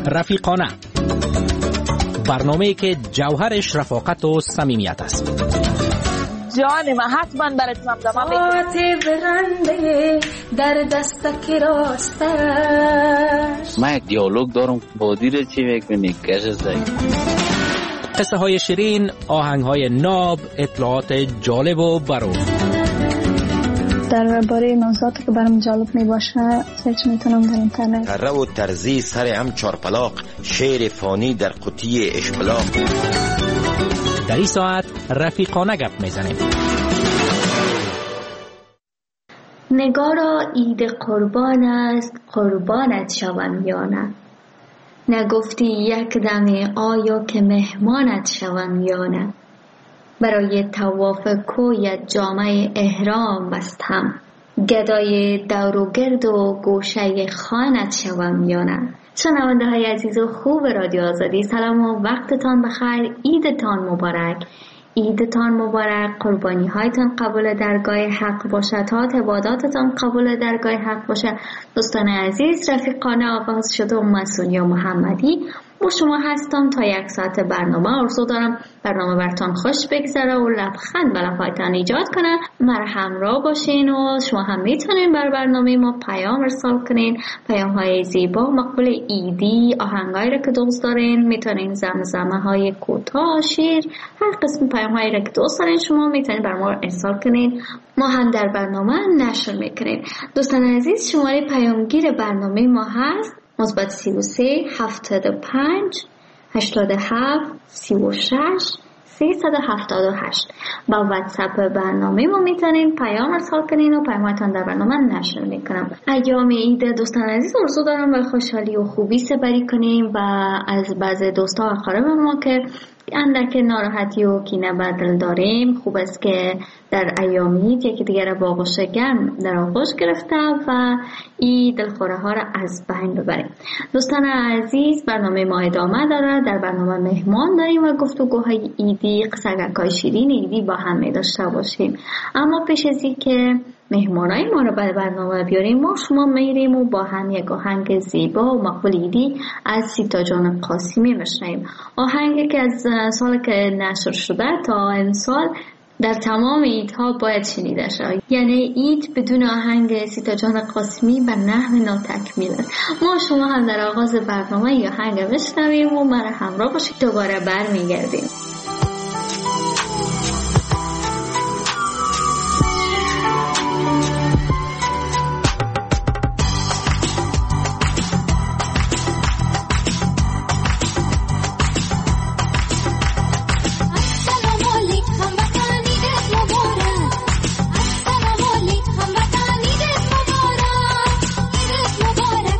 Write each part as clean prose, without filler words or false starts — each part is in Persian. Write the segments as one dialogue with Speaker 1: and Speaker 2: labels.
Speaker 1: رفیقانه، برنامه‌ای که جوهرش رفاقت و صمیمیت است.
Speaker 2: جان من حتما براتون هم زمان
Speaker 3: برنده در دستک راستش.
Speaker 4: من یک دیالوگ دارم با دیر چی میکنی کش زایی.
Speaker 1: قصه های شیرین، آهنگ های ناب، اطلاعات جالب و برو.
Speaker 5: درباره موضوعاتی که برام جالب می باشه سرچ میتونم در اینترنت.
Speaker 6: تره و ترزی سر هم چارپلاق، شعر فانی در قطی اشبلاق.
Speaker 1: در این ساعت رفیقانه گپ میزنیم.
Speaker 7: نگارا عید قربان است، قربانت شوم یا نه؟ نگفتی یک دم آیا که مهمانت شوم یا نه؟ برای طواف کویت جامه احرام بستم، گدای دور و گرد و گوشه خانت شوم یا نه؟ شنونده های عزیز و خوب رادیو آزادی، سلام و وقتتان بخیر. عیدتان مبارک، عیدتان مبارک. قربانی هایتان قبول درگاه حق باشه، تا عباداتتان قبول درگاه حق باشه. دوستان عزیز، رفیقانه آغاز شده و مسئولیا محمدی با شما هستم تا 1 ساعت برنامه. آرزو دارم برنامه براتون خوش بگذره و لبخند به لب‌هایتان ایجاد کنه. مرا همراه باشین و شما هم میتونین بر برنامه ما پیام ارسال کنین، پیام های زیبا مقبول ایدی، آهنگایی را که دوست دارین. میتونین زمزمه های کوتاه، شعر، هر قسم پیام هایی را که دوست دارین شما میتونین بر ما ارسال کنین، ما هم در برنامه نشر میکنین. دوستان عزیز، شماره پیامگیر برنامه ما هست مثبت 33 75 87 36 378. با واتساپ برنامه ما میتونین پیام ارسال کنین و پیامتان در برنامه نشر میکنم. ایام عید دوستان عزیز آرزو دارم به خوشحالی و خوبی سپری کنیم و از بعض دوستا و اقارب ما که اندک ناراحتی و کینه به دل داریم، خوب است که در ایام عید یکی دیگر را با آغوش گرم در آغوش گرفته و این دلخوره ها را از بین ببریم. دوستان عزیز، برنامه ما ادامه داره. در برنامه مهمان داریم و گفتگوهای ایدی، قصه‌های شیرین ایدی با هم می داشته باشیم. اما پیش از این که مهمانای ما رو به برنامه بیاریم، ما شما میریم و با هم یک آهنگ زیبا و مقبول ایدی از سیتا جان قاسمی میشنویم. آهنگی که از سال که نشر شده تا امسال در تمام عیدها باید شنیده شود. یعنی عید بدون آهنگ سیتا جان قاسمی به نحو ناتکمیل است. ما شما هم در آغاز برنامه یا آهنگ بشنویم و مرا همراه باشید. دوباره برمیگردیم.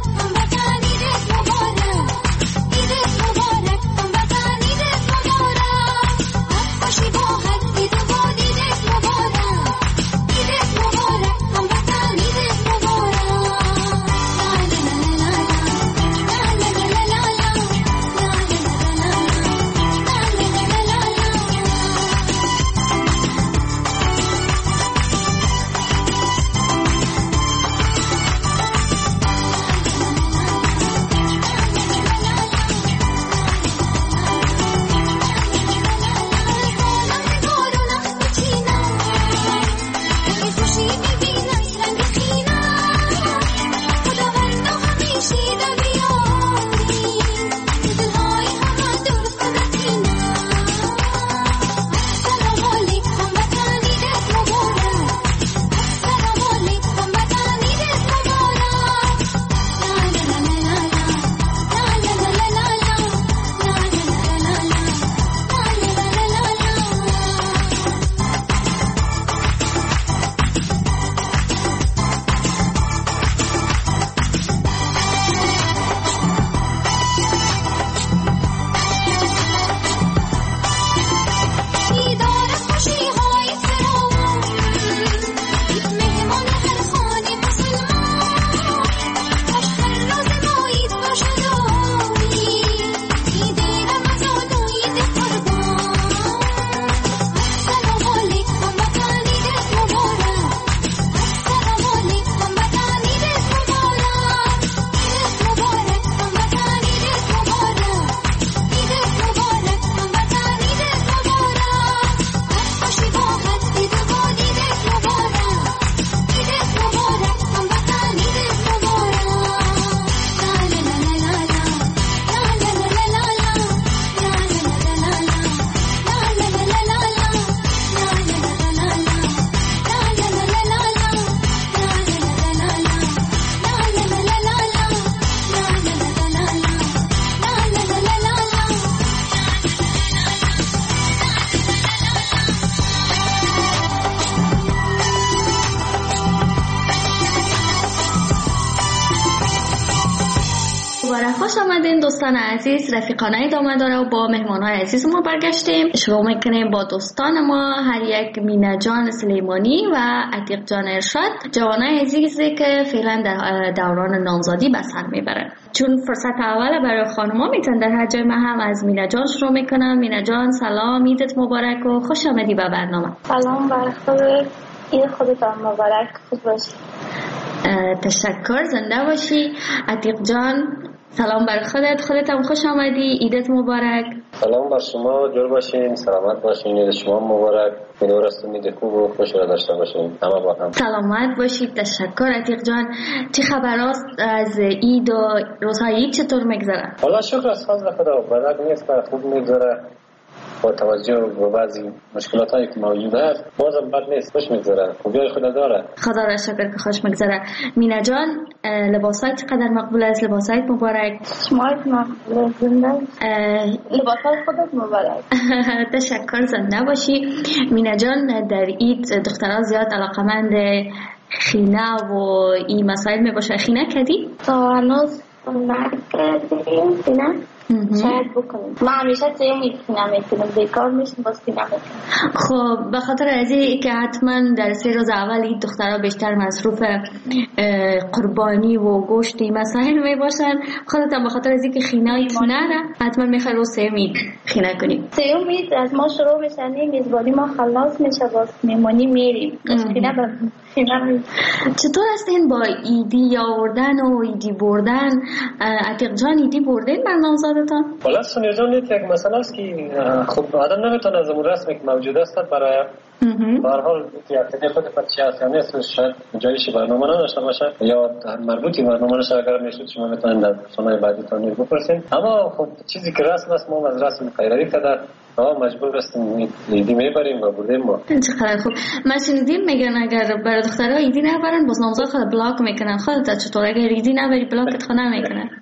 Speaker 8: مبارک
Speaker 7: مبارک، خوش آمدین دوستان عزیز. رفیقانه ادامه داره و با مهمانهای عزیز ما برگشتیم. شروع میکنیم با دوستان ما، هر یک مینا جان سلیمانی و عتیق جان ارشاد، جوانای عزیزی که فعلا در دوران نامزدی به سر میبرن. چون فرصت اول برای خانم‌ها میتونن در هر جای، من هم از مینا جان شروع میکنم. مینا جان سلام، عیدت مبارک و خوش آمدی به برنامه.
Speaker 5: سلام بر خودت، عید خودتان مبارک، خوب باشی.
Speaker 7: تشکر، زنده باشی. عتیق جان سلام بر خودت هم خوش آمدی، عیدت مبارک.
Speaker 8: سلام بر شما، جور باشین، سلامت باشین، عید شما مبارک. امیدوارم عید خوب و خوش را داشته باشین همه با هم.
Speaker 7: سلامت باشید. تشکر عتیق جان. چه خبر است از عید و روزهای عید چطور میگذره؟
Speaker 8: والله شکر از فضل خدا، بد نیست، خوب میگذره با توجه به بعضی مشکلات هایی که موجود است. بازم بد نیست، خوش میگذره، خوبی خدا داره.
Speaker 7: خدا را شکر که خوش میگذره. مینا جان لباسات چقدر مقبول است؟ لباسات مبارک.
Speaker 5: شمایت مقبول، زنده لباسات خودت مبارک.
Speaker 7: تشکر، زنده باشی. مینا جان در عید دخترها زیاد علاقمند خینه و این مسائل میباشه. خینه کردی؟
Speaker 5: هنوز نکردیم خینه، شاید بکنیم. ما همیشه تیمی خینه میکنیم، بیکار میشیم باز خینه میکنیم.
Speaker 7: خب به خاطر از این که حتما در 3 روز اول این دخترها بیشتر مصروف قربانی و گوشتی مسائل میباشن، خودت هم به خاطر از این که خینه نره حتما میخوای رو 3 عید خینه کنیم.
Speaker 5: 3 عید از ما شروع میشه، میزبانی ما خلاص میشه، باز میمونی میریم خینه به خینه.
Speaker 7: چطور هستین با ایدی آوردن و ایدی بردن؟ عتیق جان ایدی بردین بر نامزادتان؟
Speaker 8: والا سونیا جان یک مسئله است که خب آدم نمیتونه از اون رسمی که موجود است برای به هر حال که خود پرچه است، یعنی اسمش شاید جایش برنامه نداشته باشه یا مربوطی برنامه نشه. اگر میشد شما میتونید در سنای بعدی تان بپرسین. اما خب چیزی که رسم است، ما از رسم خیرایی کردن مجبور هستیم ایدی میبریم و بردیم ما.
Speaker 7: چقدر خوب. من شنیدیم میگن اگر برای دخترها ایدی نبرن باز نامزاد خود بلاک میکنن. خودت چطور اگر ایدی نبری بلاکت خود نمیکنن؟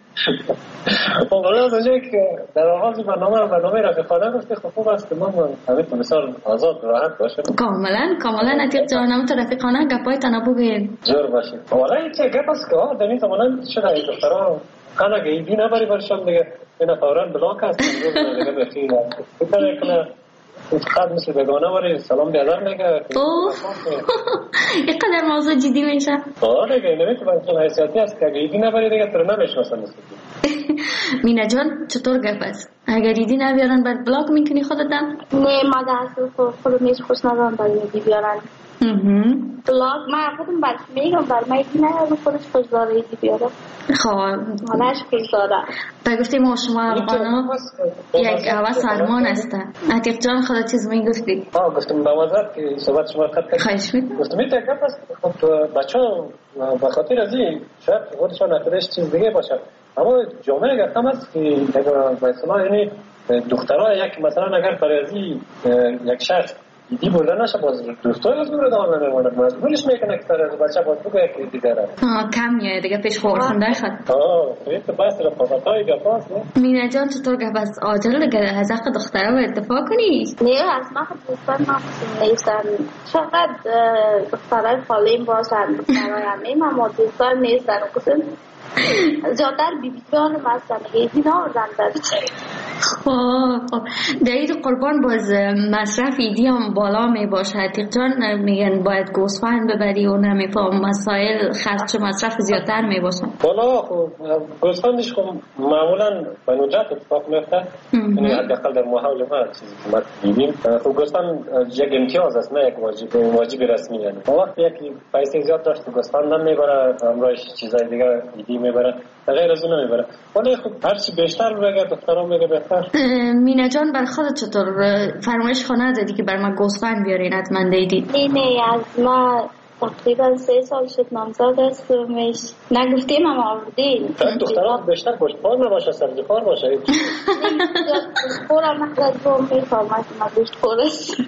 Speaker 8: والا از اونجایی که در آغاز برنامه رفیقانه گفتی خوب است که ما همین بسیار آزاد راحت باشیم.
Speaker 7: کاملا عتیق جان، هم تو رفیقانه گپای تنها بگین
Speaker 8: جور باشیم. والا این چه گپ است که در این زمانه شده این دخترها خانه که ایدی نبری برشان دیگه اینا فوراً بلاک هست دیگه بخیر بکنه کنه خود مثل بگانه وری سلام بیادر میگه.
Speaker 7: اینقدر موضوع جدی میشه؟
Speaker 8: دیگه نمیتونه چون حیثیتی است که اگه ایدی نبری دیگه تر نمیشناسن مثل
Speaker 7: مینا جان چطور گپ است؟ اگر ایدی نبیارن بعد بلاک میکنی خودتم؟
Speaker 5: نه ما در خودم نیست خوش ندارم برای ایدی بیارن بلاک. من خودم برش میگم برای من ایدی نه خودش خوش داره ایدی بیارم.
Speaker 7: خب
Speaker 5: حالش خوش داره.
Speaker 7: گفتیم ما شما افغانا یک حواس فرمان هستن. عتیق جان خودت چیز میگفتی؟
Speaker 8: گفتم دوازد که صحبت شما قطع کرد.
Speaker 7: خواهش میکنم.
Speaker 8: گفتم این تکرف است. خب بچه ها بخاطر از این شاید خودشان نفرش چیز دیگه باشه، اما جامعه اگر کم است که مثلا یعنی دخترها یک مثلا اگر برای از یک شخص ایدی بردن نشه باز دوستای از دور دارن نمیمونه، مجبورش میکنه که سر از بچه باز بگه یک ایدی داره.
Speaker 7: کمیه دیگه پیش خورخونده خود.
Speaker 8: این تو بحث رفاقت‌های گپاست نه؟
Speaker 7: مینا جان چطور گپ است؟ عاجل دیگه از حق دخترها و اتفاق کنی؟
Speaker 5: نه از ما خود دوستان ما نیستن، شاید دخترهای خالیم باشن، دخترهای همیم اما دوستان نیستن. کسیم زیادتر بیبیان هستن ایدی ناردن در
Speaker 7: خب در عید قربان باز مصرف ایدی هم بالا می باشه. عتیق جان میگن باید گوسفند ببری و نمیفهم مسائل خرچ مصرف زیادتر می باشه.
Speaker 8: والا خب گوسفندش خب معمولا به ندرت اتفاق میفته، یعنی حداقل در محول ما چیزی که ما دیدیم خب گوسفند یک امتیاز است نه یک واجب رسمی. یعنی وقتی یکی پیسه زیاد داشت گوسفند هم میبره همراهش چیزای دیگه ایدی میبره، غیر از اون نمیبره. ولی خب هر چی بیشتر بگه دخترها میگه بهتر.
Speaker 7: مینا جان بر خودت چطور فرمایش خانه دادی که بر ما گوسفند بیارین حتما دیدی؟
Speaker 5: نه از ما تقریبا 3 سال شد نامزاد هستمش، نگفتیم هم آوردیم.
Speaker 8: دخترها بیشتر گوشتخوار نباشه، سبزیخوار باشه.
Speaker 5: گوشتخوار هم نقدر رو میفرماید ما گوشتخوار هستیم.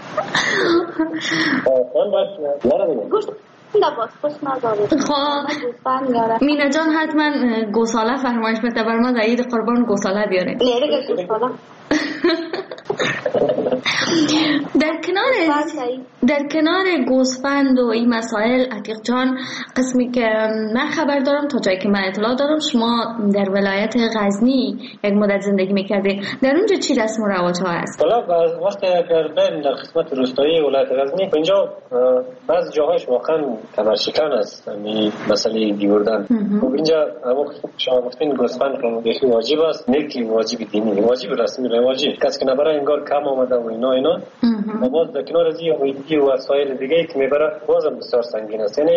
Speaker 5: گوشت لباس خوش نداره.
Speaker 7: خب مینا جان حتما گوساله فرمایش بده بر ما در عید قربان گوساله بیاره.
Speaker 5: نه دیگه گوساله
Speaker 7: در کنار گوسفند و این مسائل، عتیق جان، قسمی که من خبر دارم تا جایی که من اطلاع دارم شما در ولایت غزنی یک مدت زندگی میکردید. در اونجا چی رسم و رواج ها هست؟
Speaker 8: حالا وقتی اگر بریم در قسمت روستایی ولایت غزنی، اینجا بعض جاهایش واقعا کمرشکن است. این مسئله دی بردن خب اینجا شما گفتین گوسفند که واجب است، نه که واجب دینی، واجب رسمی رواجی، کسی که نبره انگار کم آمده و اینا و باز در کنار از این و وسایل دیگه که میبره بازم بسیار سنگین است. یعنی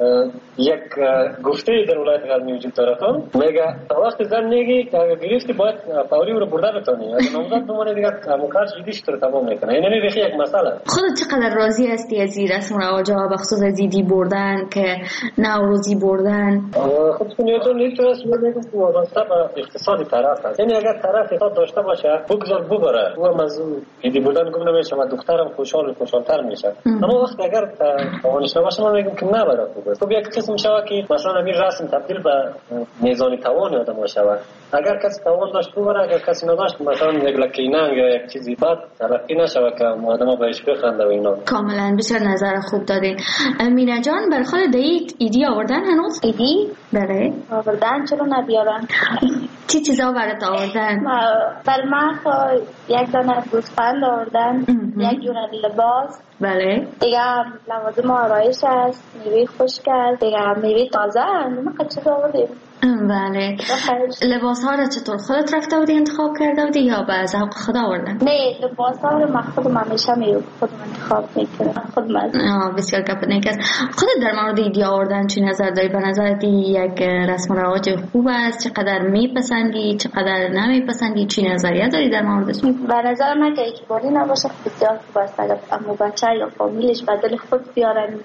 Speaker 8: یک گفته در ولایت غزنی وجود داره که میگه تا وقت زن میگی که اگر گرفتی باید فوری او رو برده بتانی، اگر نامزد بمونه دیگه مکار جدیش تو رو تمام میکنه. این نمیبخی یک مسئله.
Speaker 7: خودت چقدر راضی هستی از این رسم و رواج‌ها، بخصوص از ایدی بردن که نوروزی بردن؟
Speaker 8: خود کنیتون یک طرف میگم که وابسته به اقتصادی طرف است. یعنی اگر طرف اقتصاد داشته باشه بگذار ببره، او از ایدی بردن گم نمیشه و دخترم خوشحال‌تر میشه. اما وقتی اگر توانش نباشه ما میگیم که نبره. خب یک قسم شود که مثلا همین رسم تبدیل به میزان توان آدم شود. اگر کسی توان داشت ببره، اگر کسی نداشت مثلا یک لکی ننگ یا یک چیزی بد تلقی نشود که آدم بهش بخنده و اینا.
Speaker 7: کاملا بسیار نظر خوب دادین. مینا جان بر خود دایید ایدی آوردن هنوز؟
Speaker 5: ایدی؟
Speaker 7: بله
Speaker 5: آوردن، چرا نبیارن؟
Speaker 7: چی چیزا برات آوردن؟
Speaker 5: بر من یک دانه گوسفند آوردن، یک جور لباس،
Speaker 7: بله
Speaker 5: دیگه لوازم آرایش است، میوه خشک است، دیگه میوه تازه است. ما چیز آوردیم.
Speaker 7: بله. لباس ها را چطور خودت رفته بودی انتخاب کرده بودی یا به ذوق خود آوردن؟
Speaker 5: نه، لباس ها رو من خودم همیشه خودم انتخاب میکنم. خودم.
Speaker 7: بسیار گپ نیک است. خودت در مورد ایدی آوردن چی نظر داری؟ به نظرت یک رسم و رواج خوب است؟ چقدر میپسندی؟ چقدر نمیپسندی؟ چی نظریه داری در موردش؟
Speaker 5: به نظر من که اجباری نباشه بسیار خوب است. اگر اما بچه یا فامیلش بدل خود بیارن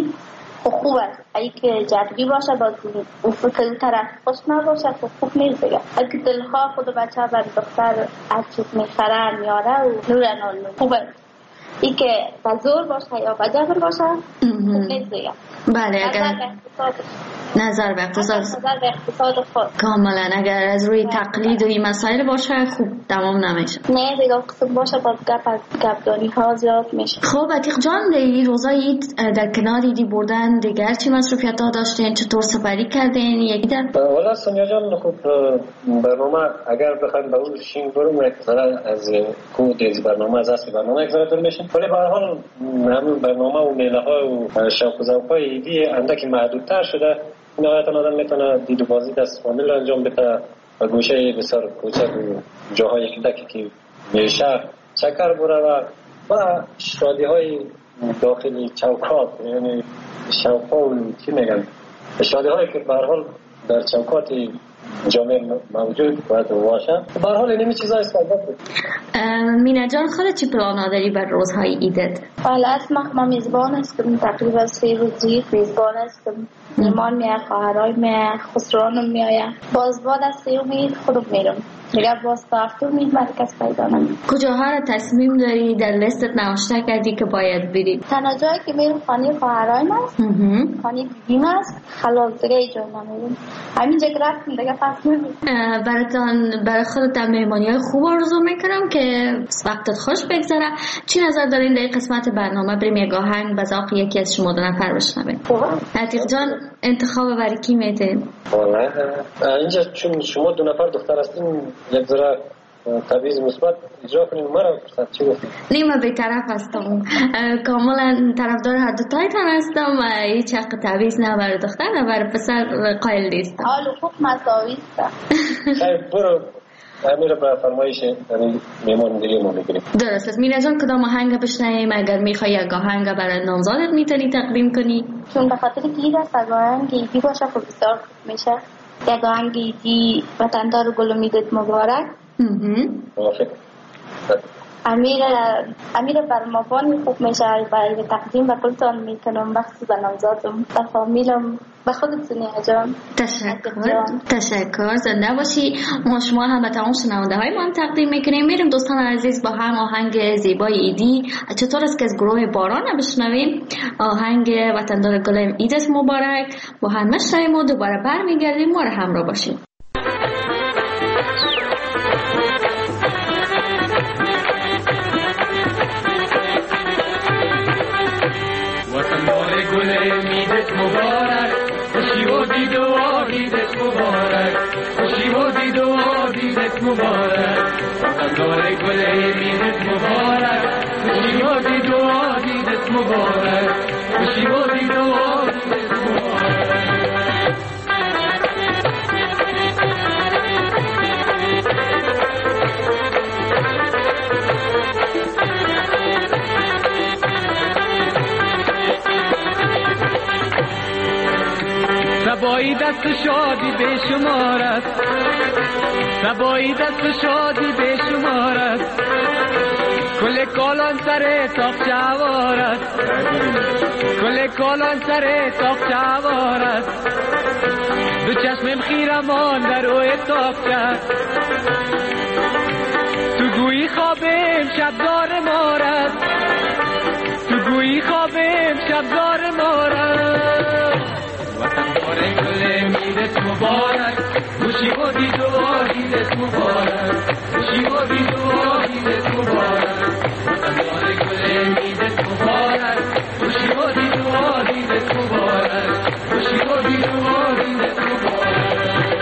Speaker 5: خوب است. اگه که جبری باشه باز اون فکر طرف خوش نباشه خوب نیست دیگه. اگه دلخواه خود بچه بر دختر از چیز میخره میاره و نورن خوب است. ای که بزور باشه یا بجبر باشه خوب نیست دیگه.
Speaker 7: بله اگر نظر به
Speaker 5: اقتصاد خود
Speaker 7: کاملا اگر از روی تقلید و این مسائل باشه خوب تمام نمیشه.
Speaker 5: نه دیگه قسم باشه با گپدانی ها زیاد میشه.
Speaker 7: خب عتیق جان در روزای عید در کنار ایدی بردن دیگر چی مصروفیت ها داشتین؟ چطور سپری کردین؟ یکی در
Speaker 8: والا سونیا جان خب برنامه اگر بخوایم به اون شین بریم یک ذره از کود از برنامه از اصل برنامه یک ذره دور میشیم، ولی به هر حال همون برنامه و میله ها و شوق و ذوق های ایدی اندکی محدودتر شده. نهایتا آدم میتونه دید و بازی دست فامیل انجام بده و گوشه بسیار کوچک و جاهای اندکی که میشه چکر بره و شادی های داخلی چوکات، یعنی شوقا و چی میگن شادی هایی که به هر حال در چوکات جامعه موجود باید باشه. به هر حال اینمی چیزا استفاده بود.
Speaker 7: مینا جان خودت چی پلانا داری بر روزهای عیدت؟
Speaker 5: حالا ما میزبان هستم، تقریبا 3 روزی میزبان هستم. میمان میاد، خواهرای میاد، خسروانم میاد. باز بعد از 3 روز خودم میرم دیگه. باز تا هفته مید مرکز پیدا نمیم.
Speaker 7: کجاها را تصمیم داری در لیستت نوشته کردی که باید بری؟
Speaker 5: تنها جایی که میرم خانه خواهرای هست، خانه بیبیم هست، خلاص دیگه ای جا نمیرم. همینجا که رفتم دیگه پس نمیرم.
Speaker 7: برای خودت مهمانی خوب آرزو میکنم که وقتت خوش بگذره. چی نظر دارین در این قسمت برنامه بریم یک آهنگ به ذوق یکی از شما 2 نفر بشنویم؟ عتیق جان انتخاب برای کی میدین؟
Speaker 8: والا اینجا چون شما 2 نفر دختر هستین یک ذره تبعیض مثبت اجرا کنیم. مرا فرصت چی گفتید؟
Speaker 7: نیمه بی‌طرف هستم، کاملا طرفدار هر دو تایتان هستم و هیچ حق تبعیض نه برای دختر نه برای پسر قائل نیستم.
Speaker 5: حالا خوب مساوی است.
Speaker 8: خیلی برو امیر به فرمایش میمان دیگه ما میگیریم.
Speaker 7: درست است. مینا جان کدام آهنگ بشنویم؟ اگر میخوای یک آهنگ برای نامزادت میتونی تقدیم کنی؟
Speaker 5: چون به خاطر که این است آهنگ ایدی باشه خب بسیار خوب میشه. یک آهنگ ایدی وطندار گل امیدت مبارک.
Speaker 8: موافق.
Speaker 5: امیر برمابان خوب میشه برای تقدیم و کلتان میکنم بخصوص به نامزادم و فامیلم به خودت سونیا جان.
Speaker 7: تشکر زنده باشی. ما شما هم به تمام شنونده های ما هم تقدیم میکنیم. میریم دوستان عزیز با هم آهنگ زیبای ایدی چطور است که از گروه باران بشنویم. آهنگ وطندار گل ایدت مبارک با هم بشنویم و دوباره برمیگردیم. ما رو همراه باشیم.
Speaker 9: عیدت مبارک وطندار گل عیدت مبارک خوشی و دید و عیدت مبارک خوشی و دید و عیدت مبارک سبایی دست شادی به شمار است سبایی دست شادی به شمار است کل کالان سر تاق جوار است کل کالان سر تاق جوار است دو چشمم خیرمان در روی تاق کرد تو گویی خوابم شبدار مارد تو گویی خوابم شبدار مارد وطندار گل عیدت مبارک خوشی و دید و عیدت مبارک خوشی و دید و عیدت مبارک وطندار گل عیدت مبارک خوشی و دید و عیدت مبارک خوشی و دید و عیدت مبارک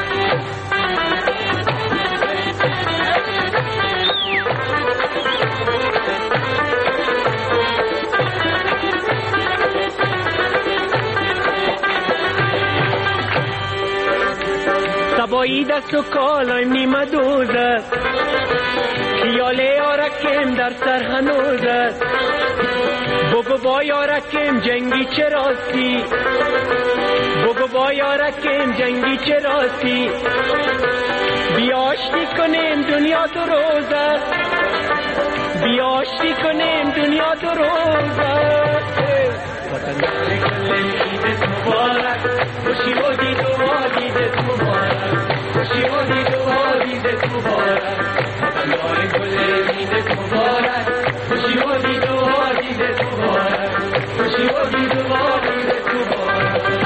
Speaker 9: سبایی دست و کالایم نیمه دوزد خیال یارکم در سر هنوزد بگو با یارکم جنگی چه راستی بگو با یارکم جنگی چه راستی بیا آشتی کنیم دنیا دو روزد بیا آشتی کنیم دنیا دو روزد وطندار گل عیدت مبارک خوشی و دید و عیدت مبارک خوشی و دید و عیدت مبارک وطندار گل عیدت مبارک خوشی و دید و عیدت مبارک خوشی و دید و عیدت مبارک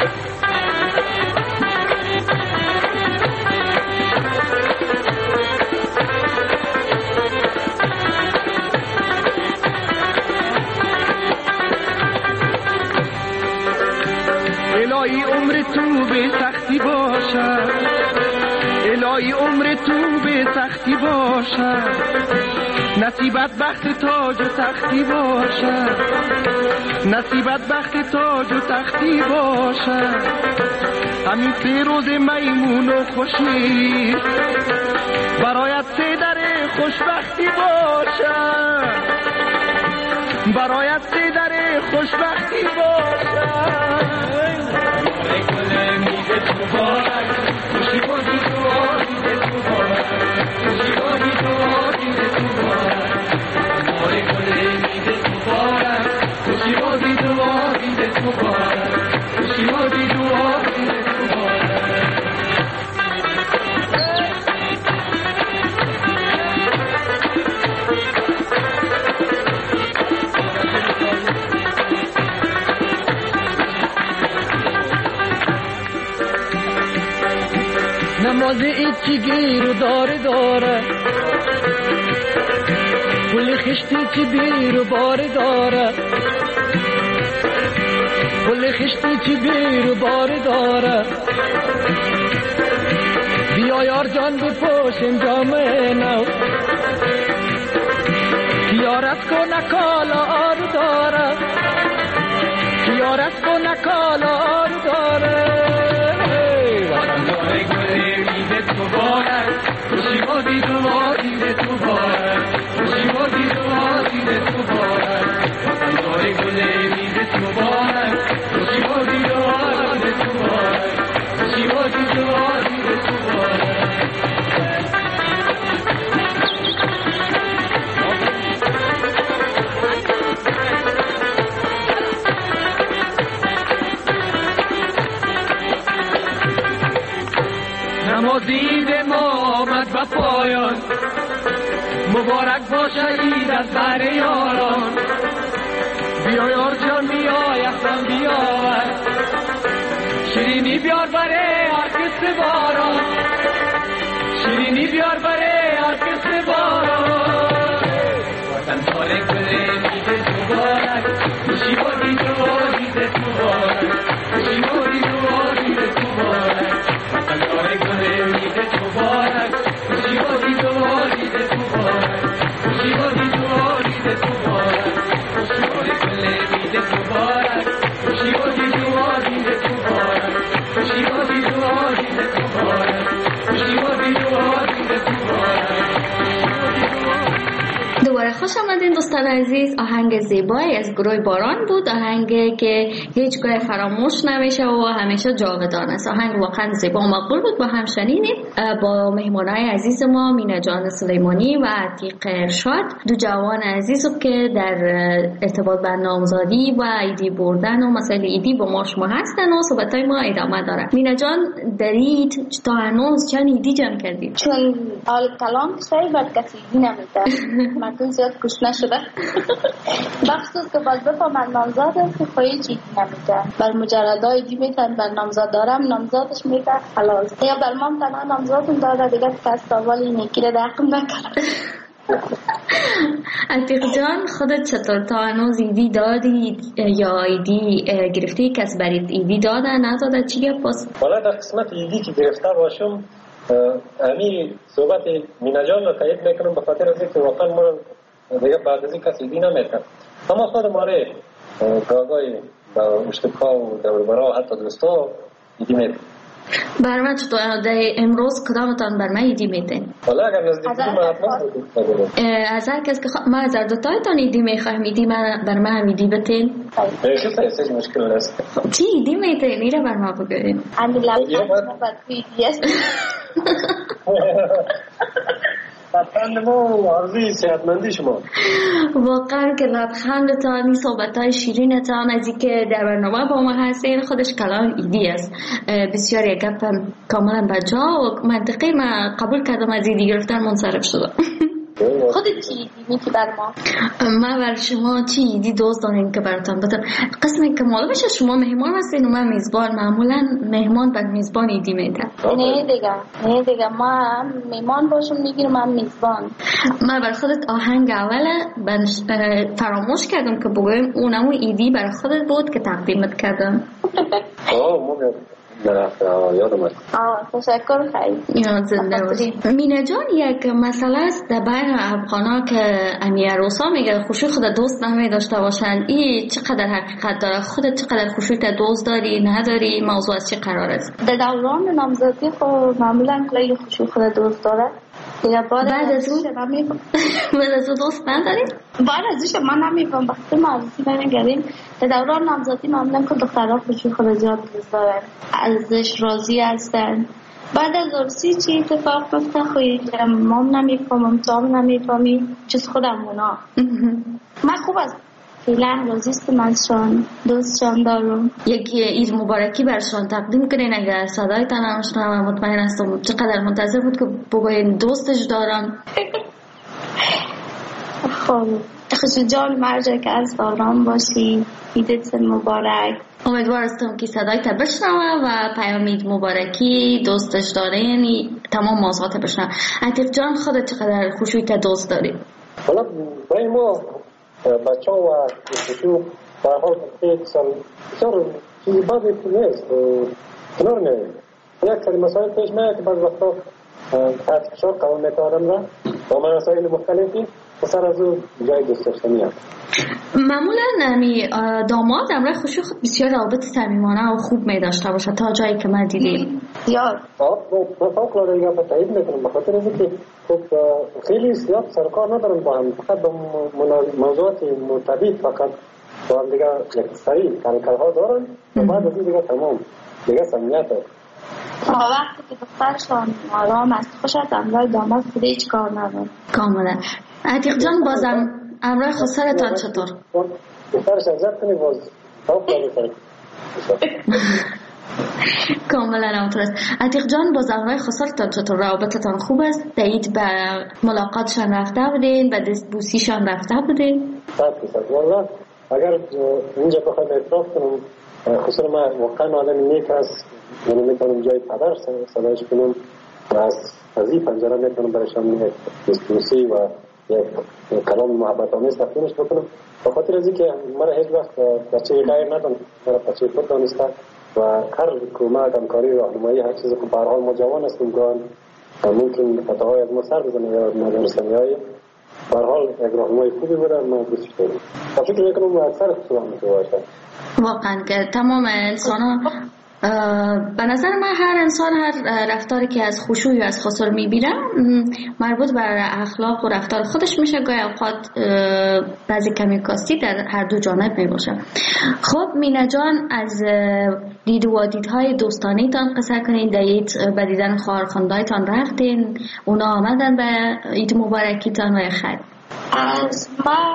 Speaker 9: الهی عمر تو به سختی باشد الهی عمر تو به سختی باشد نصیبت بخت تاج و تختی باشد نصیبت بخت تاج و تختی باشد همین 3 روز میمون و خوشی برایت 3 در خوشبختی باشد برایت 3 در خوشبختی باشد گل عیدت مبارک خوشی و دید و عیدت مبارک خوشی و دید و عیدت مبارک گل عیدت مبارک خوشی و دید و عیدت مبارک خوشی و دید و عیدت مبارک نماز ایچی گیر و داره داره پل خشتی چی بیر و باره داره پل خشتی چی بیر و باره داره بیا یار جان بپوشیم جامعه نو یارت کو نکالا آرو داره یارت کو نکالا آرو داره وطندار گل عیدت مبارک خوشی و دید و عیدت مبارک خوشی و دید و عیدت مبارک وطندار گل عیدت مبارک خوشی و دید و عیدت مبارک خوشی و دید و عیدت مبارک نماز عید ما آمد به پایان مبارک باشه عید از بر یاران بیا یار جان بیا یخم بیاور شیرینی بیار بره هر کس باران شیرینی بیار بره هر کس باران وطندار گل عیدت مبارک خوشی و دید و عیدت مبارک خوشی و دید و عیدت مبارک وطندار گل عیدت مبارک
Speaker 7: دوباره خوش آمدین دوستان عزیز. آهنگ زیبایی از گروه باران بود، آهنگی که هیچگاه فراموش نمیشه و همیشه جاودان است. آهنگ واقعا زیبا و مقبول بود. با هم شنیدیم با مهمانای عزیز ما مینا جان سلیمانی و عتیق ارشاد، دو جوان عزیز که در ارتباط با نامزادی و ایدی بردن و مسائل ایدی با ما شما هستن و صحبتای ما ادامه داره. مینا جان درید تا هنوز چند ایدی جمع کردید؟
Speaker 5: چون حال کلام شایی بر کسی ایدی نمیده، مردم زیاد کش نشده بخصوص که باز بفهمن نامزاد است که خواهی چی نمیده، بر مجردای ایدی میتن بر نامزاد دارم نامزادش میده خلاص، یا بر مام تنها نامزادم داره دیگه کس تاوالی نیکی رو دقم نکرد.
Speaker 7: عتیق جان خودت چطور تا هنوز ایدی دادی یا ایدی گرفتی؟ کس برید ایدی داده نداده چی گفت پس؟
Speaker 8: والا در قسمت ایدی که گرفته باشم امی صحبت مینا جان رو تایید میکنم به خاطر از اینکه واقعا ما دیگه بعد از این کسی ایدی نمیکنم، اما خود ماره گاگای با اشتباه و دوربرا و حتی دوستا ایدی میکنم.
Speaker 7: بر من چطور امروز کدامتان بر من ایدی میدین؟
Speaker 8: والا اگر نزدیکی ما حتما
Speaker 7: از هر کس که ما از هر دوتایتان ایدی میخوایم، ایدی بر من هم ایدی بتین؟
Speaker 8: خیلی مشکل است.
Speaker 7: چی ایدی میدین؟ ایره بر ما بگوین
Speaker 5: امی لبخند بر توی ایدی است.
Speaker 8: لبخند ما عرضی صحتمندی شما
Speaker 7: واقعا که لبخندتان، صحبتهای شیرینتان از این که در برنامه با ما هستین خودش کلام ایدی است. بسیار یک گپ کاملا بجا و منطقی من قبول کردم، از ایدی گرفتن منصرف شدم.
Speaker 5: خودت چی ایدی میتی بر ما؟
Speaker 7: من بر شما چی ایدی دوست دارین که براتان بدم؟ قسمی که معلوم بشه شما مهمان هستین و من میزبان، معمولا مهمان بر میزبان ایدی میده.
Speaker 5: نه دیگه ما مهمان باشم میگیرم من میزبان.
Speaker 7: من بر خودت آهنگ اوله فراموش کردم که بگویم اونمو ایدی بر خودت بود که تقدیمت کردم.
Speaker 8: یادم
Speaker 5: تشکر خیلی.
Speaker 7: یا زنده باشی. مینا جان یک مسئله است در بین افغانا که امی عروسا میگه خوشی خود دوست نمی داشته باشن، این چقدر حقیقت داره؟ خودت چقدر خوشی تا دوست داری نداری؟ موضوع از چی قرار است؟
Speaker 5: در دوران نامزدی خب معمولا خیلی خوشی خود دوست داره.
Speaker 7: بعد از اون دوست نداری؟
Speaker 5: بعد ازش من نمیفهم وقتی ما عروسی برگردیم در دوران نامزدی معمولا که دخترها خوشی خود زیاد دوست دارن، ازش راضی هستن. بعد از عروسی چی اتفاق میفته خویی مام نمیفهمم تو نمیفهمی چیز خودمونا. من خوب از فعلا راضیستم ازشان، دوستشان دارم.
Speaker 7: یکی عید مبارکی برشان تقدیم کنین اگر صدای تنم شنوم. مطمئن هستم چقدر منتظر بود که بگوین دوستش دارم.
Speaker 5: خب خوش جان مرجع که از دارم باشی، عیدت مبارک.
Speaker 7: امیدوار هستم که صدای تا بشنوم و پیام عید مبارکی دوستش داره، یعنی تمام موضوعات بشنوم. عتیق جان خودت چقدر خوشی تا دوست داری؟
Speaker 8: حالا برای ما بچه ها و خصوصی در حال یک سال بسیار چیزی بازی نیست کنار نمید. یک سری مسائل پیش میاد که بعض وقتا تحت فشار قرار میده آدم را با مسائل مختلفی سر از او جای دوست داشتنی هست.
Speaker 7: معمولا داماد امرای خوشی خود بسیار رابط صمیمانه و خوب می داشته باشه تا جایی که من دیدیم.
Speaker 5: یاد
Speaker 8: من فوق العاده دیگه تایید میکنم به خاطر اینکه خب خیلی زیاد سرکار ندارن با هم، فقط با موضوعات مرتبط فقط با هم دیگه یک سری کلکل‌ها دارن و بعد از این دیگه تمام دیگه صمیمیت هست.
Speaker 5: وقتی که دخترشان آرام است خوش از امرای داماد خیلی هیچ کار ندارن
Speaker 7: کاملا. عتیق جان بازم امرای خسرتان چطور؟
Speaker 8: دخترش ازت کنی باز فوق العاده
Speaker 7: کاملا همونطور است. عتیق جان باز امرای خسرتان چطور؟ رابطتان خوب است؟ دید به ملاقاتشان رفته بودین؟ به دست بوسیشان رفته بودین؟
Speaker 8: والله اگر اینجا بخوایم اعتراف کنم خسر ما واقعا آدم نیک است، یعنی میتونم جای پدر صدایش کنم و از این پنجره میتونم برایشان یک دستوسی و یک کلام محبت آمیز تقدیمش بکنم. به خاطر از اینکه مرا هیچ وقت بچه غیر ندارم، مرا بچه خود دانسته و هر کمک همکاری راهنمایی هر چیزی که به هر حال ما جوان هستیم گاهی ممکن خطاهای از ما سر بزنه یا ندانستنی‌های به هر حال یک راهنمای خوبی بوده ما دوستش داریم. فکر میکنم اکثر خصوصا میتونه باشه
Speaker 7: واقعا که تمام انسان ها به نظر من هر انسان هر رفتاری که از خشوع یا از خسر میبینه مربوط بر اخلاق و رفتار خودش میشه. گاهی اوقات بعضی کمی کاستی در هر دو جانب میباشه. خب مینا جان، از دید و دیدهای دوستانی تان قصه کنین. دید به دیدن خواهرخواندای تان رفتین؟ اونا آمدن به عید مبارکی تان و خیر؟
Speaker 5: از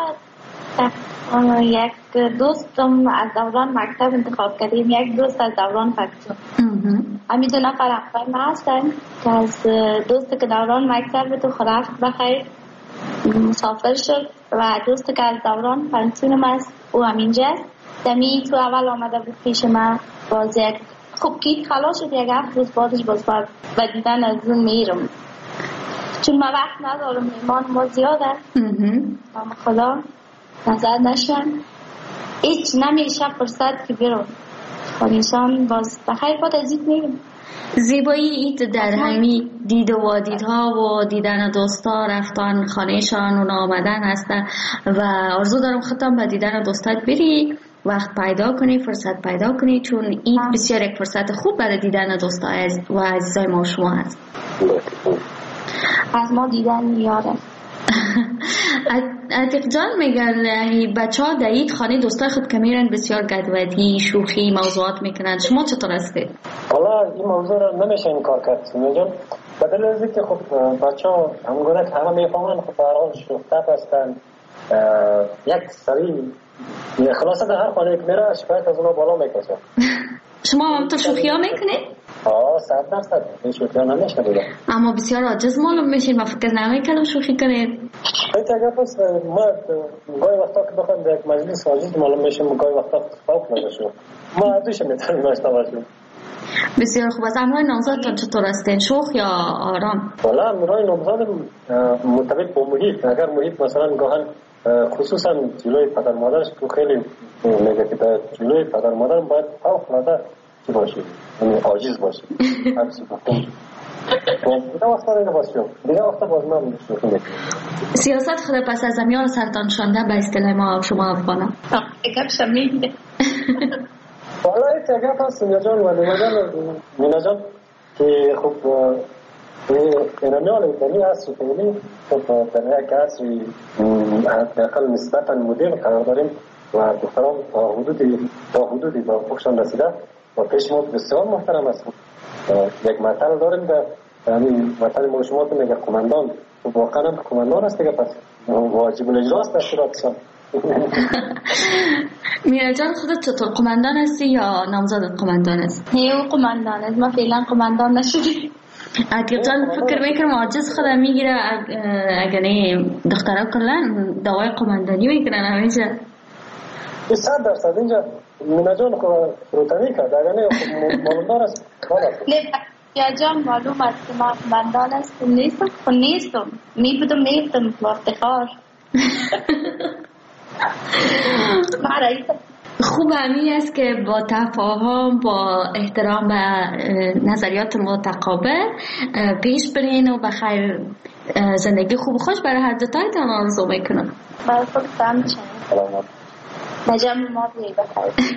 Speaker 5: ما یک دوستم از دوران مکتب انتخاب کردیم، یک دوست از دوران فکتور. همین دو نفر اخوای ما هستن که از دوست که دوران مکتب تو خرافت بخیر مسافر شد و دوست که از دوران پنسیونم است او همینجا است. دمی تو اول آمده بود پیش من، باز یک خوب کیت خلاص شد، یک 7 روز بعدش باز بر دیدن از اون میرم چون من وقت ندارم، میمان ما زیاده اما خدا نظر نشن هیچ نمیشه فرصت که برم خانیشان باز بخیر خود از اید میرم.
Speaker 7: زیبایی اید در همی دید و دیدها و دیدن دوستا، رفتن خانهشان و آمدن هستن و آرزو دارم خودم به دیدن دوستات بری، وقت پیدا کنی، فرصت پیدا کنی، چون اید بسیار یک فرصت خوب برای دیدن دوستا و عزیزای ما شما هست.
Speaker 5: از ما دیدن میاره.
Speaker 7: عتیق جان میگن بچه ها در اید خانه دوستای خود که میرن بسیار گدودی شوخی موضوعات میکنن، شما چطور هستی؟
Speaker 8: والا این موضوع رو نمیشه انکار کرد سونیا جان، بدل از اینکه خب بچه ها همگونه که همه میفهمن خب به هر حال شوخ‌طبع هستن، یک سری خلاصه در هر خانه که میره شکایت از اونا بالا میکشه.
Speaker 7: شما هم تو شوخی ها میکنی؟
Speaker 8: 100% این شوخی ها نمیشه دیگه، اما
Speaker 7: بسیار عاجز معلوم میشین. من فکر نمیکردم شوخی کنید.
Speaker 8: این اگر پس ما گاهی وقتا که بخوام در یک مجلس عاجز معلوم میشیم و گاهی وقتا فوق نمیشیم، ما ازش میتونیم داشته باشیم.
Speaker 7: بسیار خوب. از امرای نامزادتان چطور هستین؟ شوخ یا آرام؟
Speaker 8: والا امرای نامزاد مرتبط با محیط، اگر محیط مثلا گاهن خصوصا جلوی پدر مادرش که خیلی میگه که در جلوی پدر مادر باید فوق‌العاده چی باشی، یعنی عاجز باشی. دیگه وقتا دیگه باشیم، دیگه وقتا باز من شوخی میکنم.
Speaker 7: سیاست خود پس از زمیان سرطان شانده به اصطلاح ما شما افغانم
Speaker 5: اگر شمیده
Speaker 8: والا این تگه هست مینا جان و مینا جان که خب اینمیال ایتانی هست و خیلی خب در یک عصری حداقل نسبتا مدرن قرار داریم و دختران تا حدودی با خوششان رسیده و پیش ما بسیار محترم است. یک مطل داریم در همین مطل ما شما که میگه قماندان، واقعا هم قماندان است دیگه، پس واجب الاجرا است دستوراتشان.
Speaker 7: مینا جان خودت چطور قماندان هستی یا نامزد قماندان است؟
Speaker 5: نه قماندان است، ما فعلا قماندان نشدیم.
Speaker 7: عتیق جان فکر میکنم عاجز خودم میگیره اگر نه دخترها کلا دعوای قماندانی میکنن همیشه.
Speaker 8: 100% اینجا مینا جان فروتنی کرد اگر نه معلومدار است.
Speaker 5: نه یا جان معلوم است که ما قماندان هستم نیستم میبودم با افتخار.
Speaker 7: خوب همین است که با تفاهم با احترام به نظریات متقابل پیش برین و بخیر زندگی خوب و خوش برای هر دوتایتان آرزو میکنم.
Speaker 5: برای خودتان سلامت نجم ما بیایی بخیر.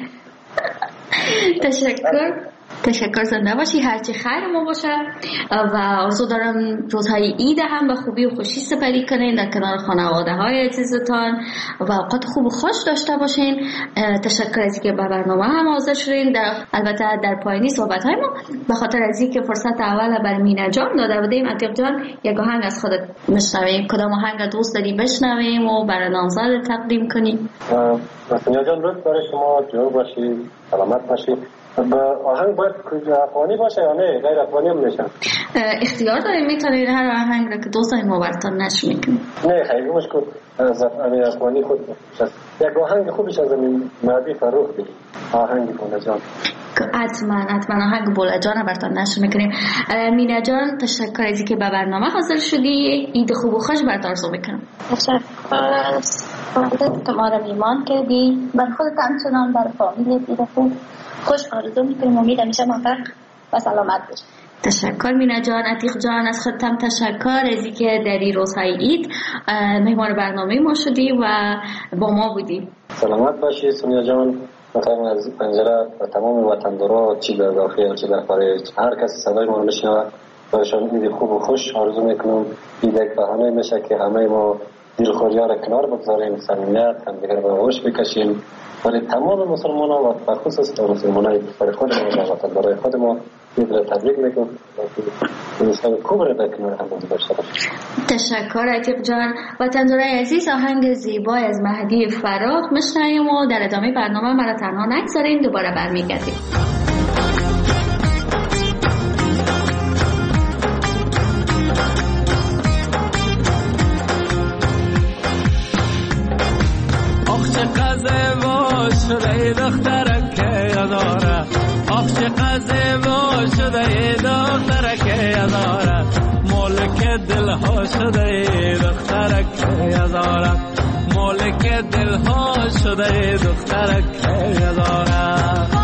Speaker 7: تشکر زنده باشی، هرچی خیر ما باشه و آرزو دارم روزهای عید هم به خوبی و خوشی سپری کنین در کنار خانواده های عزیزتان و اوقات خوب و خوش داشته باشین. تشکر از اینکه به برنامه هم حاضر شدین. البته در پایانی صحبت های ما به خاطر از اینکه فرصت اول برای مینا جان داده بودیم، عتیق جان یک آهنگ از خودت میشنویم. کدام آهنگ دوست داری بشنویم و برای نامزد تقدیم کنیم؟
Speaker 8: مینا جان روز برای شما جور باشی، سلامت باشی. آهنگ باید افغانی باشه یا نه غیر افغانی هم میشه؟
Speaker 7: اختیار داریم، میتونید هر آهنگ را که دوست داریم ما براتون نشر میکنیم.
Speaker 8: نه خیلی مشکل از افغانی خود یک آهنگ خوبش از مهدی فروخ بگی، آهنگ بوله جان.
Speaker 7: حتما آهنگ بوله جان براتون نشر میکنیم. مینا جان تشکر از اینکه به برنامه حاضر شدی. عید خوب و خوش برات آرزو میکنم.
Speaker 5: تشکر از خودت که ما را میمان کردی، بر خودت همچنان بر فامیلت عید خوب خوش آرزو میکنیم. امید همیشه موفق و سلامت باشی.
Speaker 7: تشکر مینا جان. عتیق جان از خودتم تشکر از اینکه در این روزهای عید مهمان برنامه ما شدی و با ما بودی.
Speaker 8: سلامت باشی سونیا جان مثلا از پنجره و تمام وطندارا چی در داخل چی در خارج هر کس صدای ما رو بشنوه برایشان عید خوب و خوش آرزو میکنم. عید یک بهانه میشه که همه ما دلخوری‌ها را کنار بگذاریم، صمیمیت هم دیگر به آغوش بکشیم. ولی تمام مسلمان‌ها و خصوص مسلمان‌های برای خود ما و وطندارای خود ما عید را تبریک میگم. روزهای خوب را در کنار هم داشته باشیم.
Speaker 7: تشکر عتیق جان. وطندارای عزیز، آهنگ زیبای از مهدی فراخ میشنویم و در ادامه برنامه مرا تنها نگذارین، دوباره برمیگردیم.
Speaker 9: شده دخترک یاداره آخ چقدر زیبا شده دخترک یاداره مالک دلها شده دخترک یاداره مالک دلها شده دخترک یاداره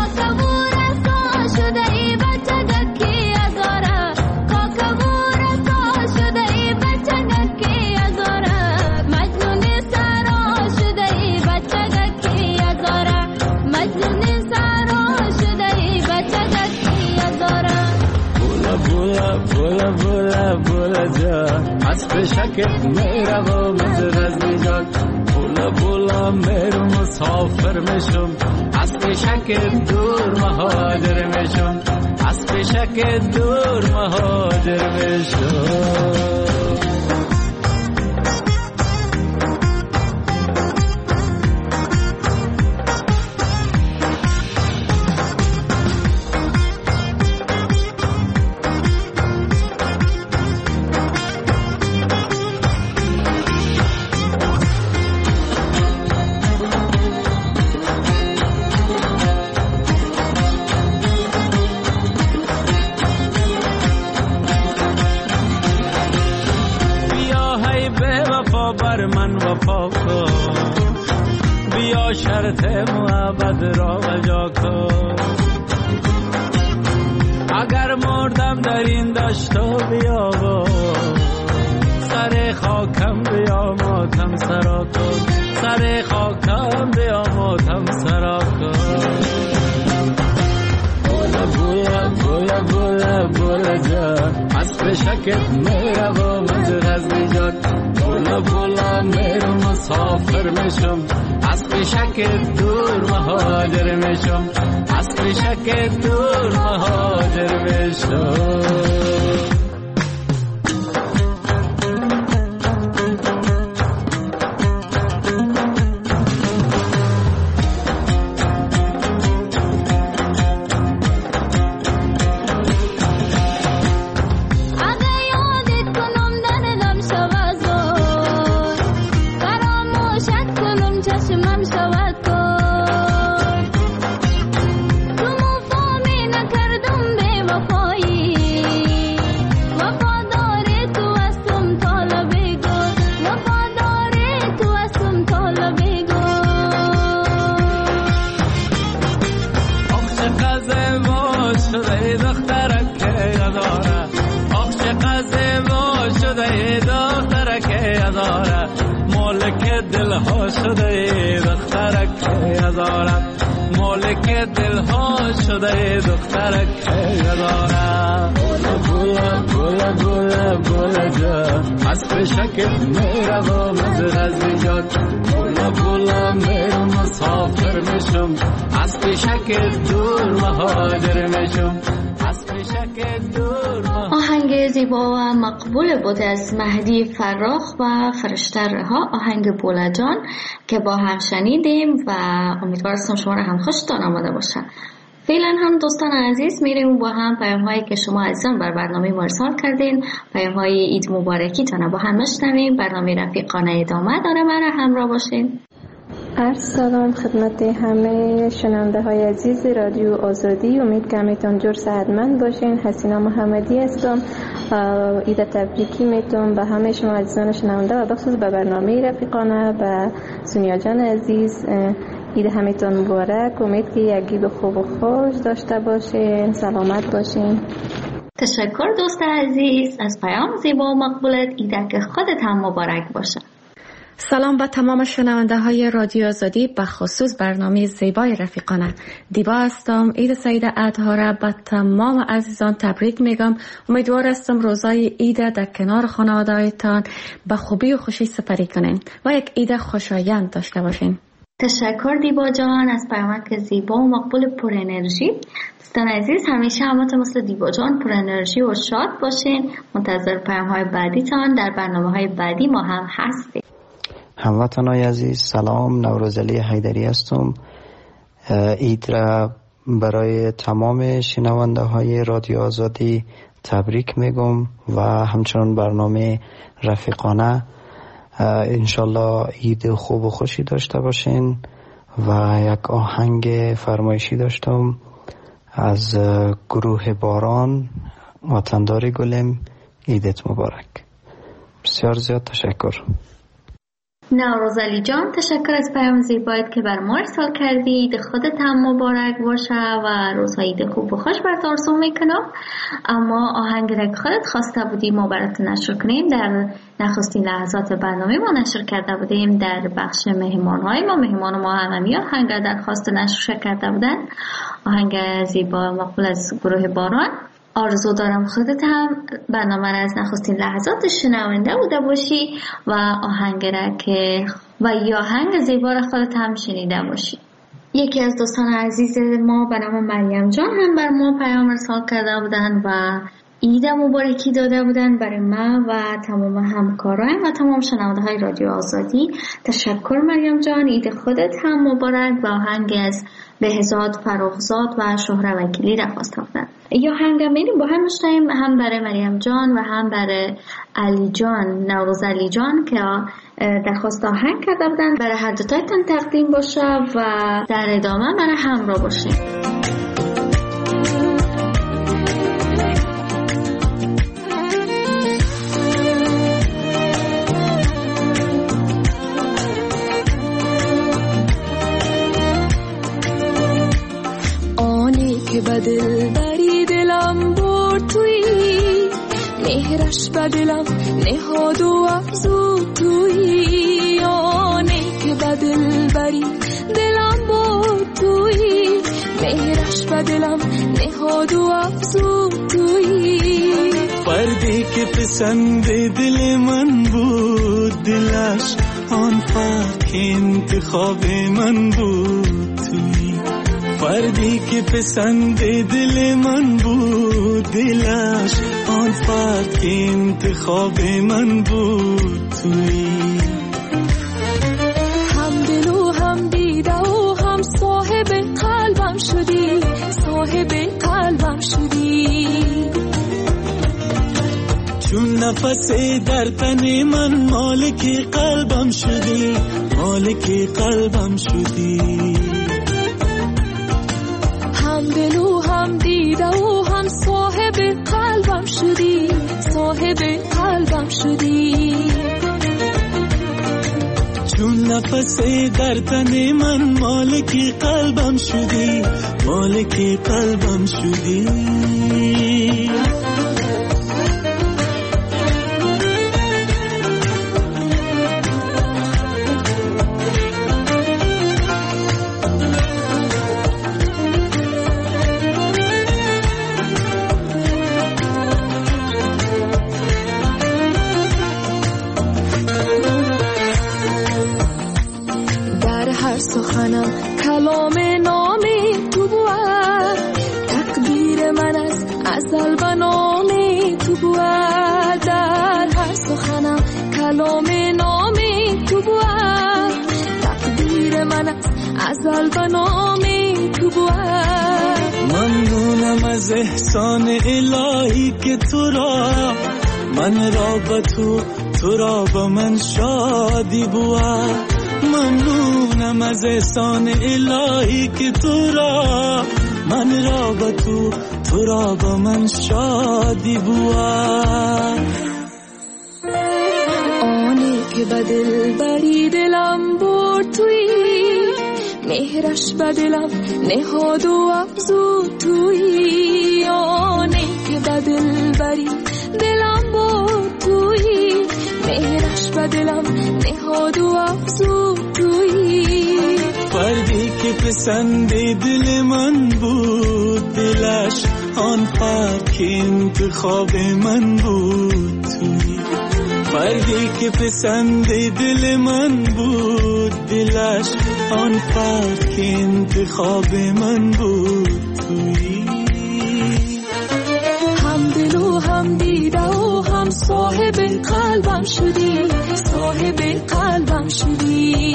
Speaker 9: اسب شکت میرم و مزرزی جان بولا بولا میرم مسافر میشم اسب شکت دور مهاجر میشم اسب شکت دور مهاجر میشم. بیا شرط محبت را وجا کن اگر مردم در این دشتا بیا با سر خاکم بیا ماتم سرا کن سر خاکم بیا ماتم سرا کن. بولا بولا بولا بولا بولا جان اسب شکت میره و مزرزی جان بولا بولا میرم مسافر میشم اسب شکت دور مهاجر میشم اسب شکت دور مهاجر میشم. مالک دلها شده دخترک یاداره مالک دلها شده دخترک یاداره بولا بولا بولا بولا جان اسب شکت میره و مزرزی جان بولا بولا میرم مسافر میشم اسب شکت دور مهاجر میشم اسب شکت دور.
Speaker 7: آهنگ زیبا و مقبول بود از مهدی فراخ و فرشته رها، آهنگ بولا جان که با هم شنیدیم و امیدوارم شما را هم خوشتان آمده باشه. فعلا هم دوستان عزیز میریم با هم پیام هایی که شما عزیزان بر برنامه ما ارسال کردین، پیام های عید مبارکی تان با هم بشنویم. برنامه رفیقانه ادامه داره، مرا همراه باشین.
Speaker 10: عرض سلام خدمت همه شنونده های عزیز رادیو آزادی، امید که همیتون جور صحتمند باشین. حسینا محمدی هستم، عید تبریکی میتونم به همه شما عزیزان شنونده و بخصوص به برنامه رفیقانه و سونیا جان عزیز عید همیتون مبارک. امید که یک عید خوب و خوش داشته باشین، سلامت باشین.
Speaker 7: تشکر دوست عزیز از پیام زیبا و مقبولت. عیدک خودت هم مبارک باشه.
Speaker 11: سلام به تمام شنونده های رادیو آزادی، به خصوص برنامه زیبای رفیقانه. دیبا هستم. عید سعید اضحی را به تمام عزیزان تبریک میگم. امیدوار هستم روزای عید در کنار خانواده‌تان به خوبی و خوشی سپری کنین و یک عید خوشایند داشته باشین.
Speaker 7: تشکر دیبا جان از پیامک زیبا و مقبول پر انرژی. دوستان عزیز، همیشه همتون مثل دیبا جان پر انرژی و شاد باشین. منتظر پیام‌های بعدیتان در برنامه‌های بعدی ما هم هستیم.
Speaker 12: هموطنان عزیز سلام، نوروزعلی حیدری هستم. عید را برای تمام شنونده های رادیو آزادی تبریک میگم و همچنان برنامه رفیقانه. انشالله عید خوب و خوشی داشته باشین و یک آهنگ فرمایشی داشتم از گروه باران، وطندار گلم. عیدت مبارک. بسیار زیاد تشکر.
Speaker 7: نوروزعلی جان، تشکر از پیام زیبایت که بر ما ارسال کردی. عید خودت هم مبارک باشه و روزهای عید خوب و خوش برات آرزو میکنم. اما آهنگ را که خودت خواسته بودی ما برات نشر کنیم، در نخستین لحظات برنامه ما نشر کرده بودیم در بخش مهمانهای ما. مهمان ما هم آهنگ درخواست نشر کرده بودن، آهنگ زیبا مقبول از گروه باران. آرزو دارم خودت هم برنامه را از نخستین لحظات شنونده بوده باشی و آهنگ را که و یا آهنگ زیبا را خودت هم شنیده باشی. یکی از دوستان عزیز ما به نام مریم جان هم بر ما پیام ارسال کرده بودن و عید مبارکی داده بودن برای ما و تمام همکاران و تمام شنونده های رادیو آزادی. تشکر مریم جان، عید خودت هم مبارک. و آهنگ از بهزاد فرخزاد و شهره وکیلی را خواسته بودن. یا هنگامینی با هم میشنیم، هم برای مریم جان و هم برای علی جان، نوروز علی جان که درخواست آهنگ کرده بودن. برای هر دوتایتان تقدیم باشه و در ادامه برای همراه باشیم.
Speaker 3: که به دل بری دلم برد تویی، مهرش به دلم نهاد و افزود تویی. آنی که به دل بری دلم برد تویی، مهرش به دلم نهاد و افزود تویی.
Speaker 13: فردی که پسند دل من بود، دلش آن فرد که انتخاب من بود تویی. فردی که پسند دل من بود، دلش آن فرد که انتخاب من بود تویی.
Speaker 3: هم دل و هم دیده و هم صاحب قلبم شدی، صاحب قلبم شدی.
Speaker 13: چون نفس در تن من مالک قلبم شدی، مالک قلبم شدی.
Speaker 3: هم دل و هم دیده و هم صاحب قلبم شدی، صاحب قلبم شدی.
Speaker 13: چون نفس در تن من مالک قلبم شدی، مالک قلبم شدی.
Speaker 3: سخنم کلام نام تو بود، تقدیر من از ازل به نام تو بود. در هر سخنم کلام نام تو بود، تقدیر من از ازل به نام تو بود.
Speaker 13: ممنونم از احسان الهی که تو را من را به تو را به من شادی بود. ممنونم از احسان الهی که تو را من را به تو را به من شادی بود.
Speaker 3: آنی که به دل بری دلم برد تویی، مهرش به دلم نهاد و افزود تویی. آنی که به دل بری دلم برد تویی، مهرش به دلم نهاد و افزود تویی.
Speaker 13: فردی که پسند دل من بود دلش آن فرد که انتخاب من بود تویی. فردی که پسند دل من بود دلش آن فرد که انتخاب من بود تویی.
Speaker 3: هم دل و هم دیده و هم صاحب قلبم شدی، صاحب قلبم شدی.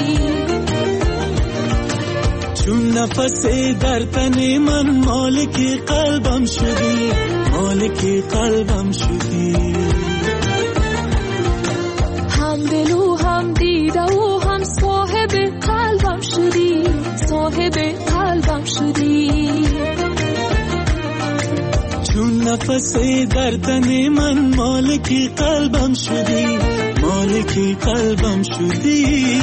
Speaker 13: چون نفس در تن من مالک قلبم شدی، مالک قلبم شدی.
Speaker 3: هم دل و هم دیده و هم صاحب قلبم شدی، صاحب قلبم شدی.
Speaker 13: چون نفس در تن من مالک قلبم شدی، مالک قلبم شدی.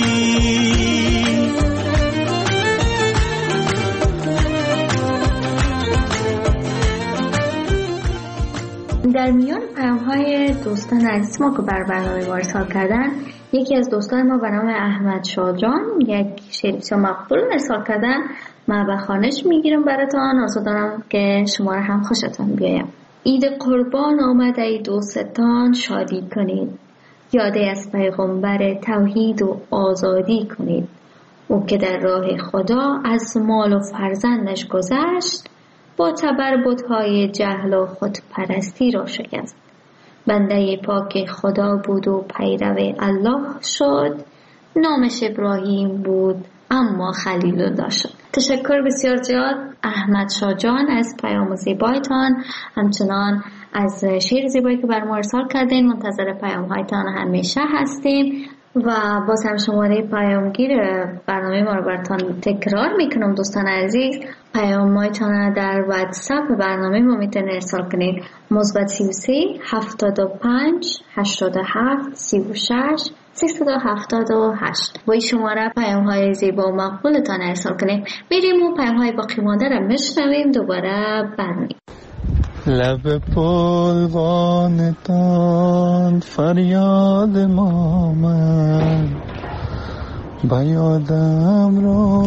Speaker 7: در میان پیام‌های دوستان عزیز ما که بر برنامه ما ارسال کردن، یکی از دوستان ما به نام احمد شاجان یک شعر بسیار مقبول ارسال کردن. من به خوانش میگیرم براتون، آرزو دارم که شما را هم خوشتون بیایم. عید قربان آمد ای دوستان شادی کنید، یاده از پیغمبر توحید و آزادی کنید. او که در راه خدا از مال و فرزندش گذشت، با تبربط‌های جهل و خودپرستی را شکست. بنده پاک خدا بود و پیرو الله شد، نامش ابراهیم بود اما خلیل الله شد. تشکر بسیار زیاد احمد شاجان از پیام زیبایتان، همچنان از شعر زیبایی که بر ما ارسال کردین. منتظر پیام‌هایتان همیشه هستیم و باز هم شماره پیامگیر برنامه ما رو براتون تکرار میکنم. دوستان عزیز، پیام‌هایتان در واتساپ برنامه ما میتونید ارسال کنید. +33 75 87 36 378 با این شماره پیام‌های زیبا و مقبولتان ارسال کنید. بریم و پیام‌های باقی مانده را میشنویم. دوباره برنامه
Speaker 13: لب پلوانتان فریاد ما من، بیادم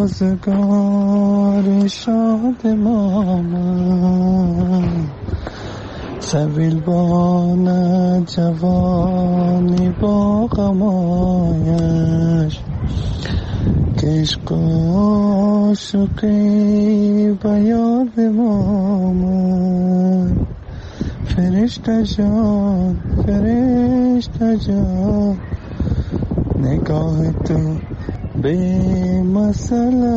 Speaker 13: روزگار شاد ما من. سبیل بانه جوانی با غمایش، عشق عاشقی بیاد ما من. فرشته جان فرشته جان، نگاه تو بی مسئله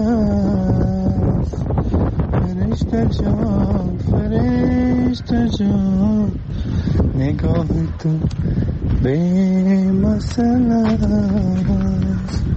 Speaker 13: است. فرشته جان فرشته جان، نگاه تو بی مسئله است.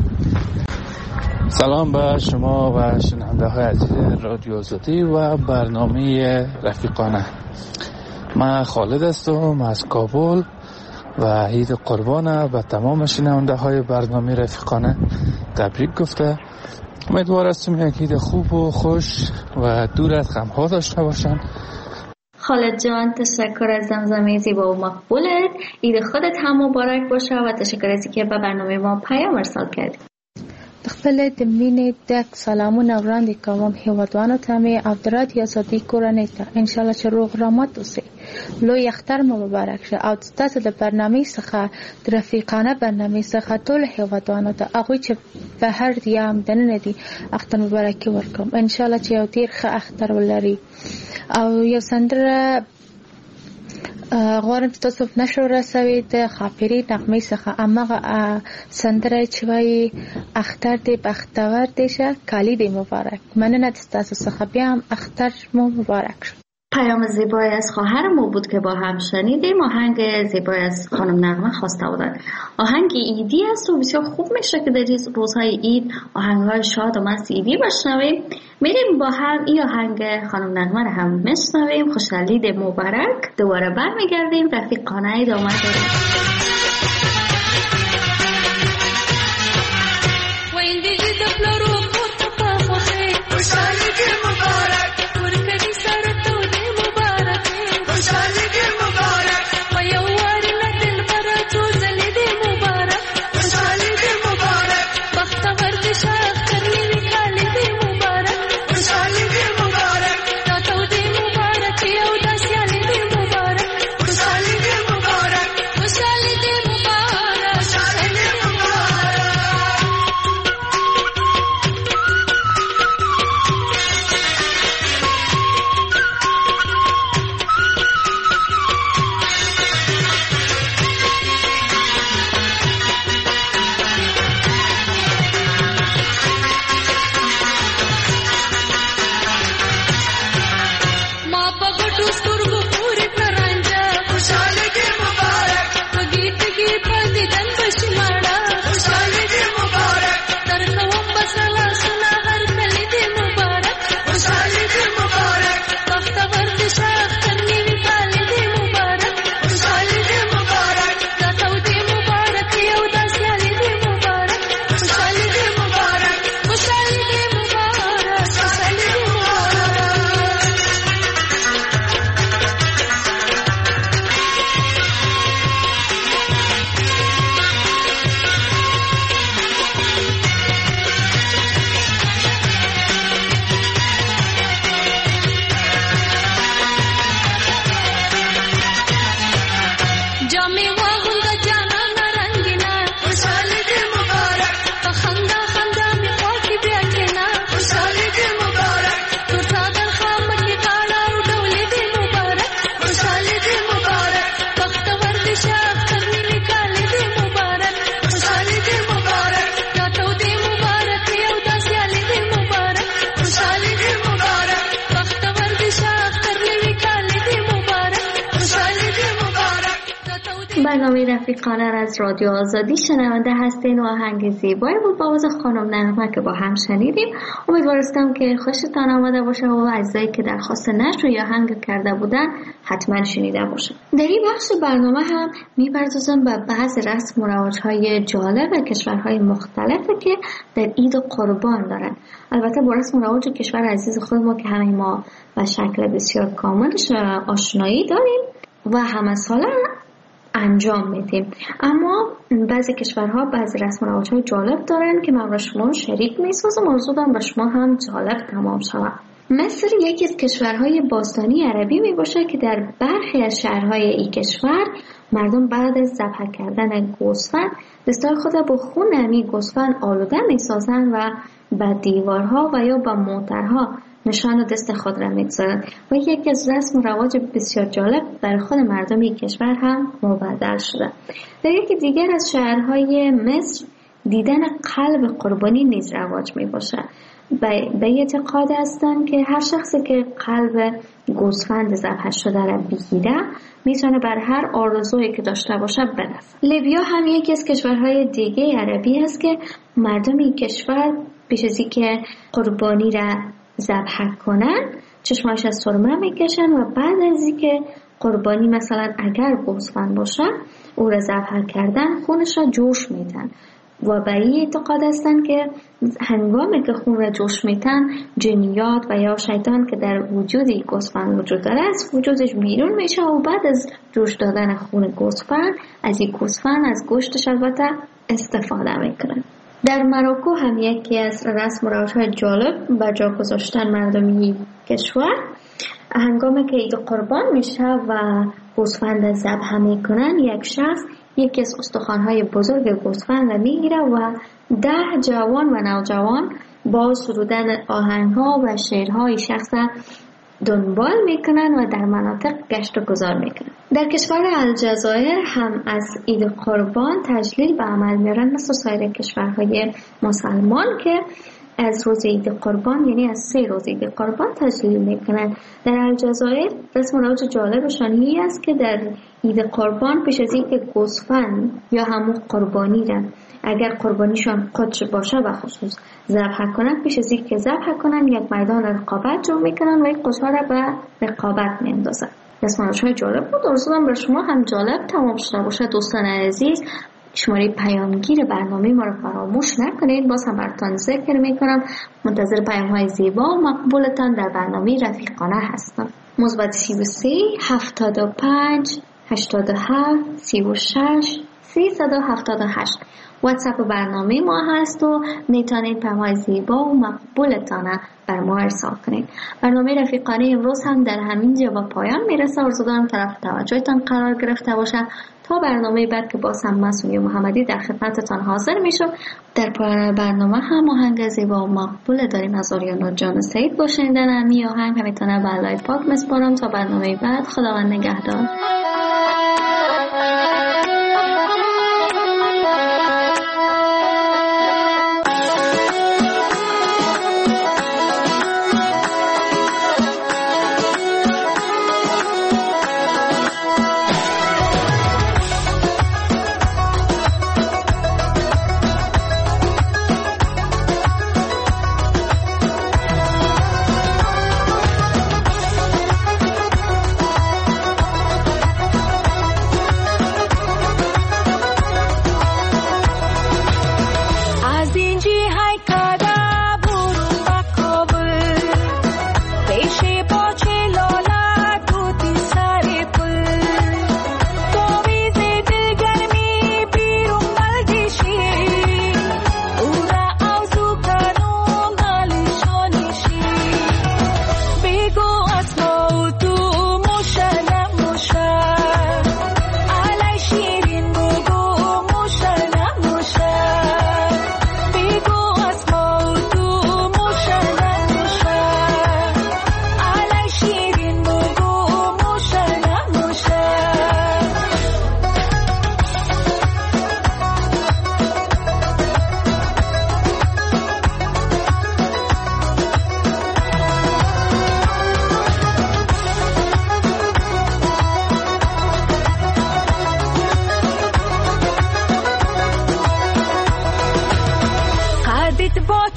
Speaker 14: سلام به شما و شنونده های عزیز رادیو آزادی و برنامه رفیقانه. من خالد هستم از کابل و عید قربان به تمام شنونده های برنامه رفیقانه تبریک گفته. امیدوار هستم یک عید خوب و خوش و دور از غم ها داشته باشن.
Speaker 7: خالد جان تشکر از زمزمه زیبا و مقبولت. عید خودت هم مبارک باشه و تشکر از اینکه به برنامه ما پیام ارسال کردی.
Speaker 10: خپل د مینې ډک سلامونه وړاندې کوم هیوادوالو ته مې او د رادیو آزادي کورنۍ ته انشاءالله چې روغ رحمت اوسئ. لوی اختر مو مبارک شه او ستاسو د برنامې څخه د رفیقانه برنامې څخه ټول هیوادوالو ته هغوی چې بهر دي یا هم دننه دي اختر مبارکي ورکوم. انشاءالله چې یو ډېر ښه اختر ولري. او یو سندره غواړم چې تاسو په نشر ورسوئ د خاپري نغمې څخه. هماغه سندره چې وایي اختر دې بختور دې شه کالی دې مبارک. مننه ستاسو څخه. بیا هم اختر مو مبارک شه.
Speaker 7: پیام زیبایی از خواهر ما بود که با هم شنیدیم. آهنگ زیبایی از خانم نغمه خواسته بودن. آهنگ ایدی است و بسیار خوب میشه که در روزهای عید آهنگ‌های شاد و مست ایدی بشنویم. میریم با هم این آهنگ خانم نغمه رو هم میشنویم. خوشحالید مبارک. دوباره برمیگردیم رفیقانه ادامه داریم.
Speaker 3: خوشحالی
Speaker 7: برنامه رفیقانه از رادیو آزادی شنونده هستین و آهنگ زیبایی بود با آواز خانم نغمه که با هم شنیدیم. امیدوارم که خوشتان آمده باشه و اجزایی که درخواست نشر یا آهنگ کرده بودن حتما شنیده باشه. در این بخش برنامه هم میپردازم به بعض رسم و رواج‌های جالب کشورهای مختلفی که در عید قربان دارن. البته با رسم و رواج کشور عزیز خود ما که همه ما به شکل بسیار کاملش آشنایی داریم و همه ساله انجام میدیم، اما بعضی کشورها بعضی رسم و رواج‌های جالب دارن که من با شما شریک میسازم و امیدوارم با شما هم جالب تمام شود. مصر یکی از کشورهای باستانی عربی میباشه که در برخی از شهرهای این کشور مردم بعد از ذبح کردن گوسفند دستای خود با خون نمی گوسفند آلوده میسازن و به دیوارها و یا به موترها نشان دست خود را میگذارند و یکی از رسم و رواج بسیار جالب در خود مردم این کشور هم مبدل شده. در یکی دیگر از شهرهای مصر دیدن قلب قربانی نیز رواج می باشه. به اعتقاد هستند که هر شخصی که قلب گوسفند ذبح شده را بگیره میتونه بر هر آرزویی که داشته باشه برسه. لیبیا هم یکی از کشورهای دیگه عربی است که مردم این کشور پیش از اینکه قربانی را ذبح کنن چشماش از سرمه میکشن و بعد از اینکه قربانی مثلا اگر گوسفند باشه او را ذبح کردن خونش را جوش میدن و به این اعتقاد هستن که هنگامی که خون را جوش میدن جنیات و یا شیطان که در وجود گوسفند وجود داره از وجودش بیرون میشه و بعد از جوش دادن خون گوسفند از این گوسفند از گوشتش البته استفاده میکنن. در مراکو هم یکی از رسم و رواج‌های جالب به جا گذاشتن مردمی کشور هنگامی که عید قربان میشه و گوسفند ذبح میکنن یک شخص یکی از استخوان‌های بزرگ گوسفند را میگیره و 10 جوان و نوجوان با سرودن آهنگ‌ها و شعرهای شخص دنبال میکنن و در مناطق گشت و گذار میکنن. در کشور الجزایر هم از عید قربان تجلیل به عمل میارن مثل سایر کشورهای مسلمان که از روز عید قربان یعنی از 3 روز عید قربان تجلیل میکنن. در الجزایر رسم و رواج جالبشان این است که در عید قربان پیش از اینکه گوسفند یا همون قربانی را اگر قربانیشان قدش باشه و خصوص ذبح کنن پیش از اینکه ذبح کنن یک میدان رقابت جمع میکنن و این قدش‌ها را به رقابت میاندازن. رسم و رواج‌های جالب بود. امیدوارم برای شما هم جالب تمام شده باشه. دوستان عزیز شماره پیامگیر برنامه ما رو فراموش نکنید. باز هم براتون ذکر میکنم منتظر پیام‌های زیبا و مقبولتان در برنامه رفیقانه هستم. مثبت 33 75 87 36 378 واتساپ برنامه ما هست و میتونید پیام‌های زیبا و مقبولتان بر ما ارسال کنید. برنامه رفیقانه امروز هم در همین جا به پایان میرسه. آرزو دارم طرف توجهتان قرار گرفته باشه. تا برنامه بعد که باز هم مسئولی محمدی در خدمتتان حاضر میشم. در پایان برنامه هم آهنگ زیبا و مقبول داریم از آریانا جان سعید با شنیدن همی آهنگ همیتونه به الله پاک مسپارم. تا برنامه بعد خداوند نگهدار.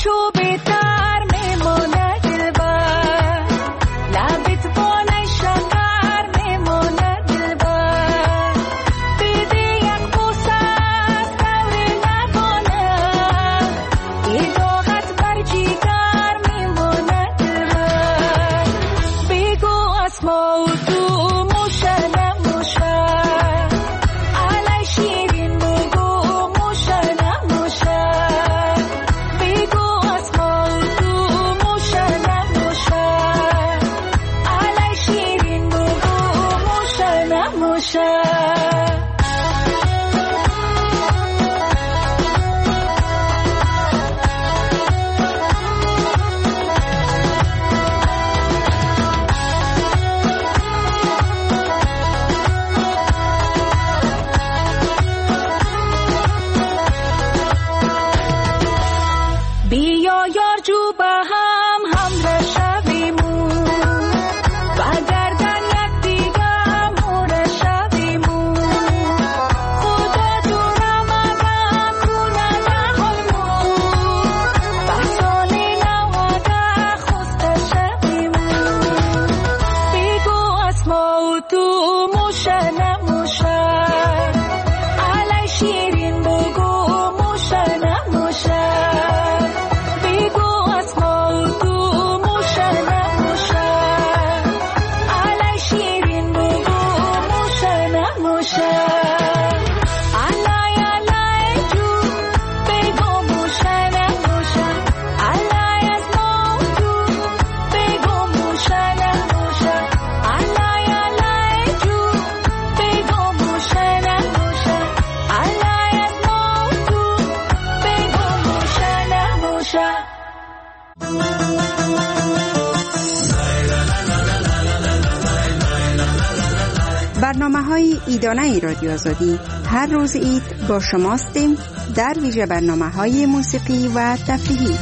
Speaker 15: برنامه‌های عیدانه رادیو آزادی هر روز عید با شماستیم، در ویژه برنامه‌های موسیقی و تفریحی.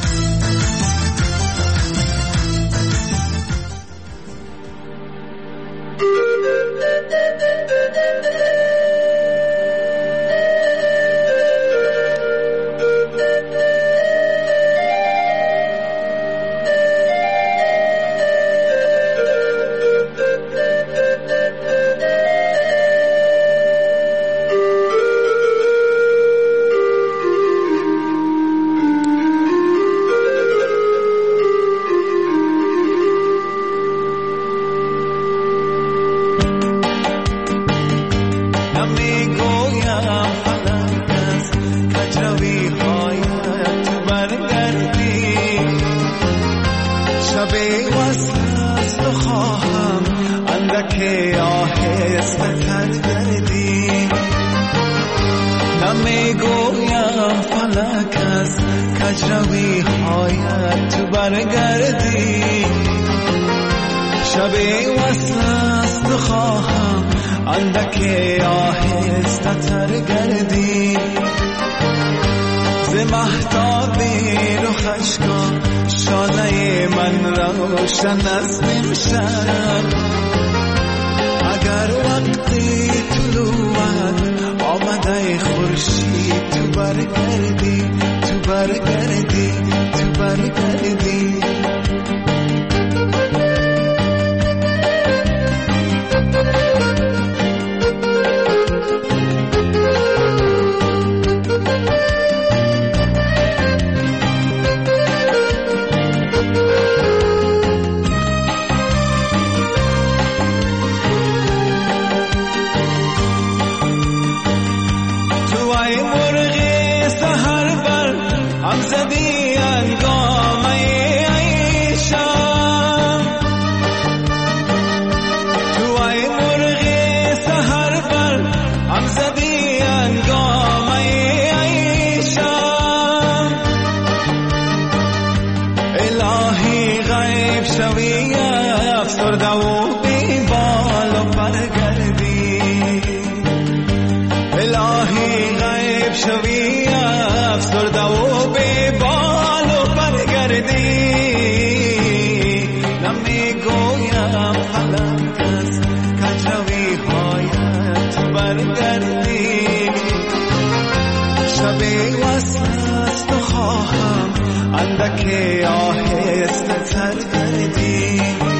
Speaker 13: اندک آهسته تر کردی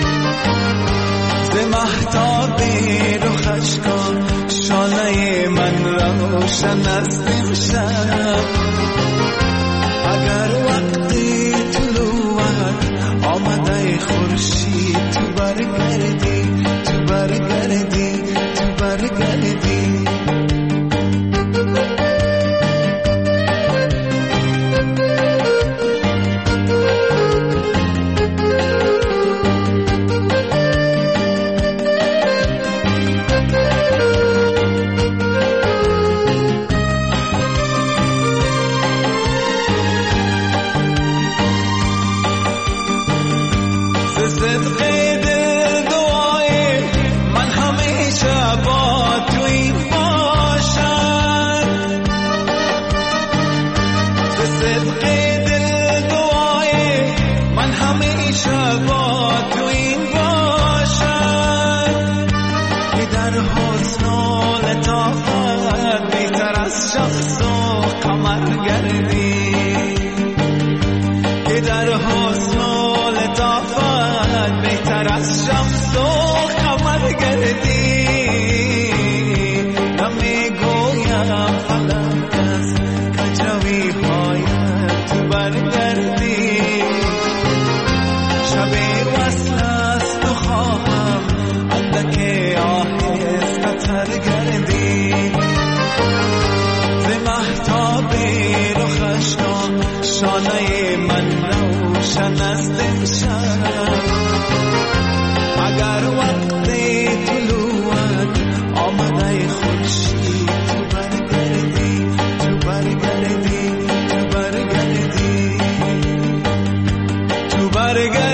Speaker 13: ز مهتاب رخش کن شانه من روشن است امشب اگر وقتی طلوعت آمده خورشید تو برگردی تو برگردی تو برگردی شانه من روشن است امشب اگر وقت طلوعت آمده خورشید تو برگردی تو برگردی تو برگردی تو برگردی